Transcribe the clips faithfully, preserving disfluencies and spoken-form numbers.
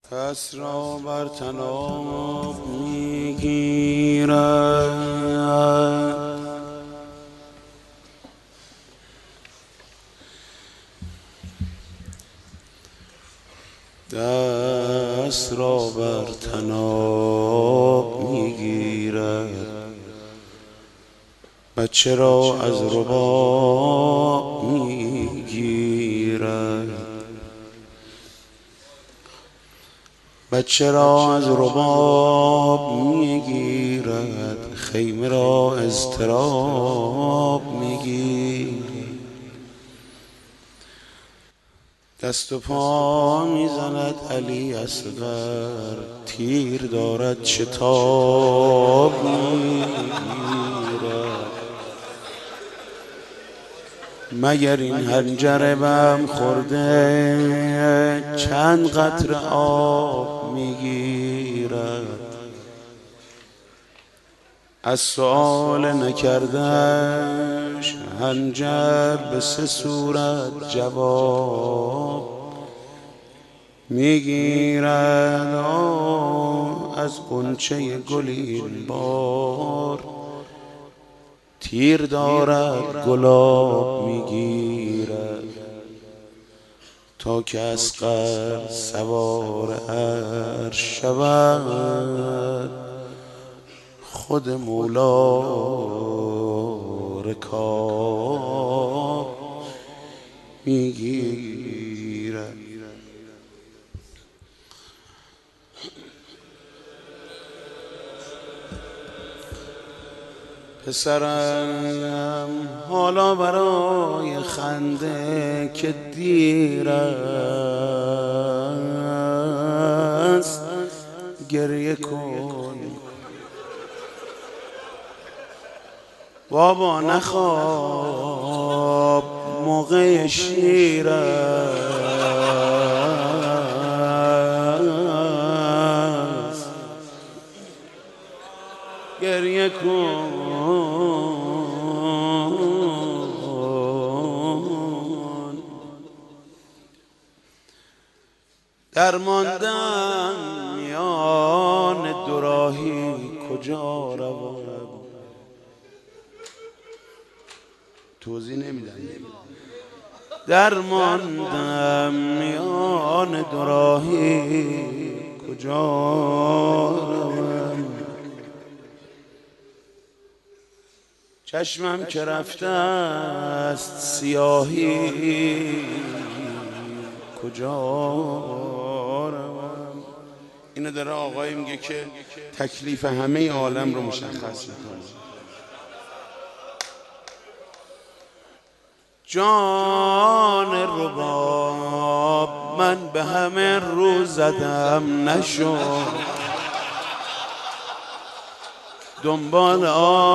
کس را بر طناب میگیرد، دست را بر طناب میگیرد، بچه را از رباب میگیرد، بچه را از رباب میگیرد، خیمه را اضطراب میگیرد، دست و پا میزند علی اصغر، تیر دارد شتاب میگیرد، مگر این حنجره بم خورده چند قطره آب میگیرد، از سؤال نکردش حنجر به سه صورت جواب میگیرد، از غنچه گل این بار تیر دارد گلاب میگیرد، تا که اصغر سوار عرش شود خود مولا رکاب میگیرد. پسرم حالا برای خنده که دیر است گریه کن، بابا نخواب موقع شیر است، گریه کن. درماندم میان دو راهی کجا روم، توضیح نمیدن. درماندم میان دو راهی کجا روم، چشمم که رفته است سیاهی کجا روم. اینو داره آقای میگه که تکلیف همه عالم رو مشخص میکنه. جان رباب من به همه رو زدم نشد، دنبال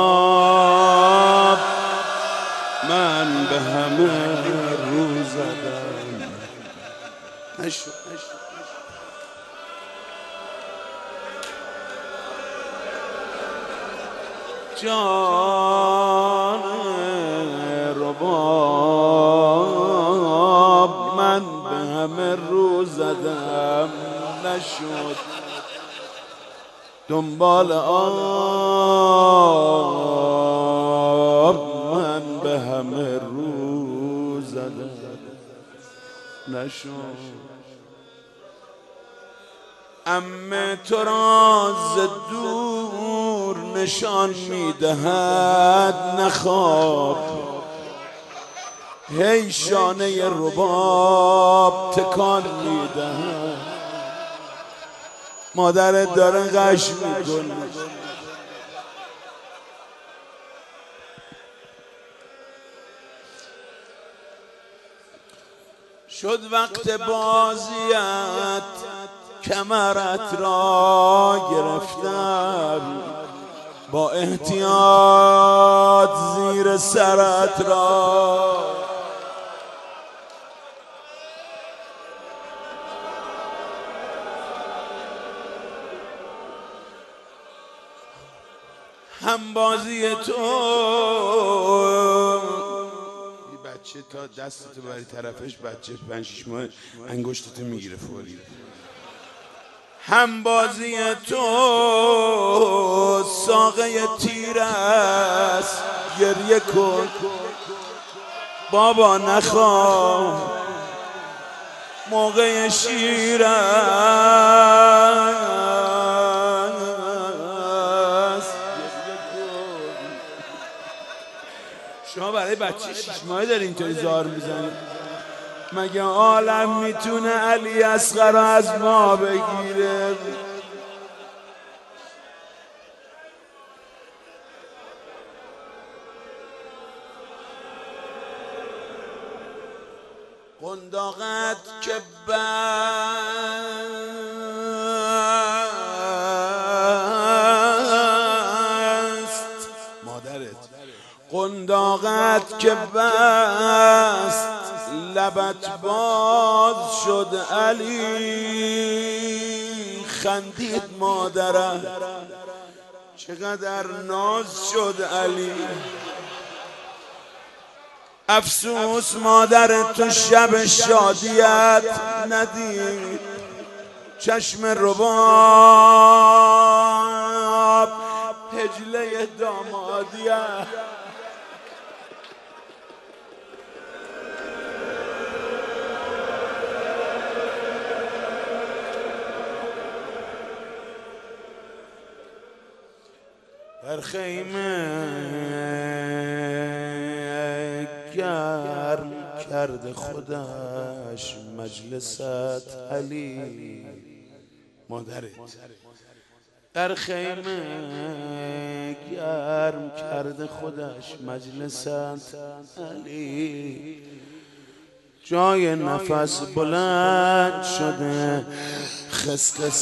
آب من به همه رو زدم نشد. جان رباب من به همه رو زدم نشد، دنبال آب من به همه رو زدم نشد. عمه تو را ز دور نشان میدهد نخواب، هی شانه رباب تکان میدهد، مادرت داره غش میکنه. شد وقت بازیت کمرت را گرفتم، با احتیاط زیر سرت را هم بازی تو بچه تا دستتو بری طرفش، بچه پنج شش ماه انگشتتو میگیره فوری. هم بازی تو ساقه تیر است، گریه کن بابا نخواه موقع شیر است. شما برای بچه شش ماهه داری اینطوری زار میزنی؟ مگه عالم میتونه علی اصغر از ما بگیره؟ قنداقت که بست مادرت، قنداقت که بست لبت باز شد علی، خندید مادرم چقدر ناز شد علی. افسوس مادر تو شب شادیت ندید، چشم رباب هجله دامادیت. در خیمه گرم کرده خودش مجلست علی، مادرت در خیمه گرم کرده خودش مجلست علی، جای نفس بلند شده خسخست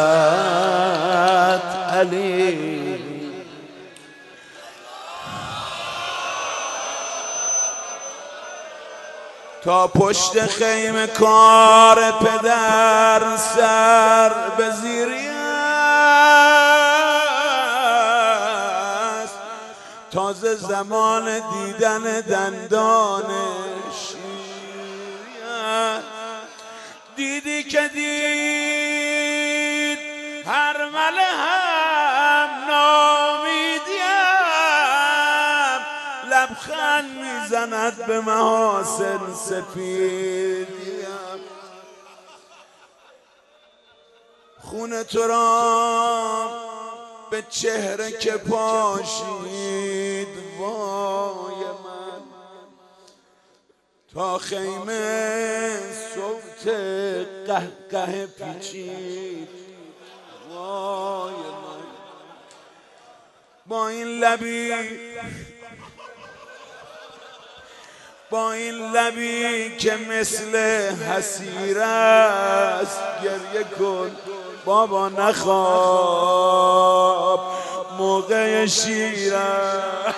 علی. تا پشت خیمه کار پدر سر به زیری است، تازه زمان دیدن دندان شیری است. دیدی که دید هر مله هم نامیدیم، لبخند میزند به محاسن سپیدیم. خون تو را به چهره که پاشید وای من، تا خیمه صوت قهقه پیچید وای من. با این لبی با این لبی که مثل حسیر است گریه کن بابا نخواب موقع شیر است.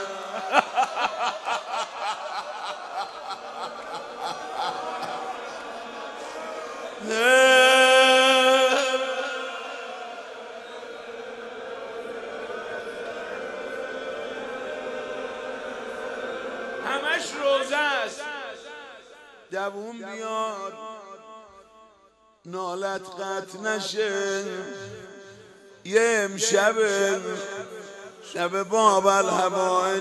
همش روزه است، دووم بیار نالت قطع نشه. یه امشب شب باب الحوائج،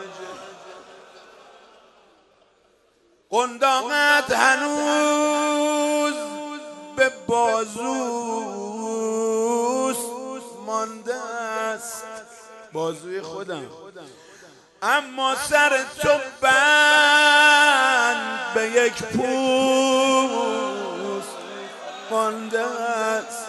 قنداقت هنوز به بازوست مانده است، بازوی خودم، اما سر تو بند به یک پوست مانده است.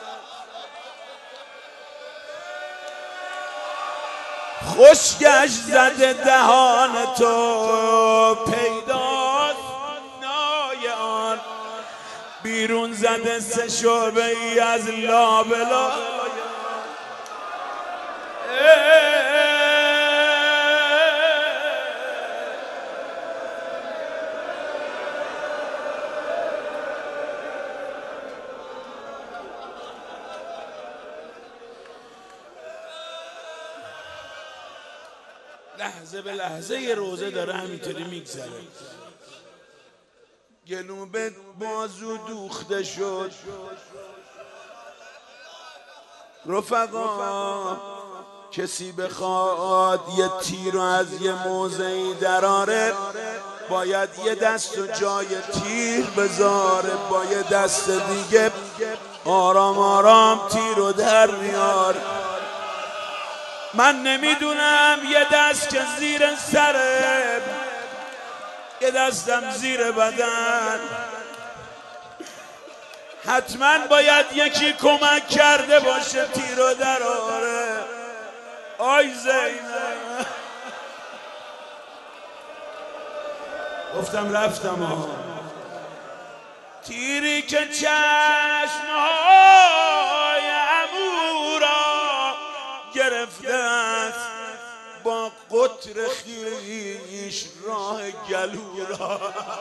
خشکش زده دهان تو پیداست نای آن، بیرون زده سه شعبه ای از لابلا. لحظه به لحظه یه روزه داره همینطوری میگذره. گلوم به بازو دوخته شد، رفقا کسی بخواد یه تیر از یه موضعی دراره باید یه دست و جای تیر بذاره، با یه دست دیگه آرام آرام تیر رو در میار. من نمیدونم یه دست که زیر سره، یه دستم زیر بدن، حتما باید یکی کمک کرده باشه تیر رو در آره. آی زینب گفتم رفتم ها. تیری که چشمهای عمو را گرفته است، با قطر خیش راه گلو را.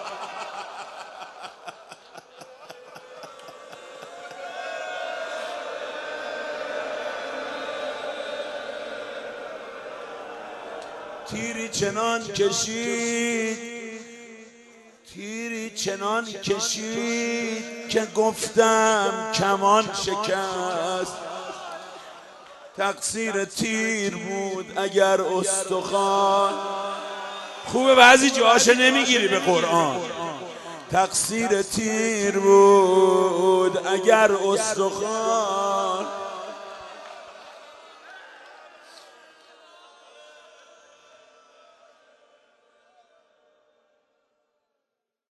تیری چنان کشید، تیری چنان کشید که گفتم کمان شکست. تقصیر تیر بود اگر استخوان، خوبه بعضی جاهاشو نمیگیری به قرآن. تقصیر تیر بود اگر استخوان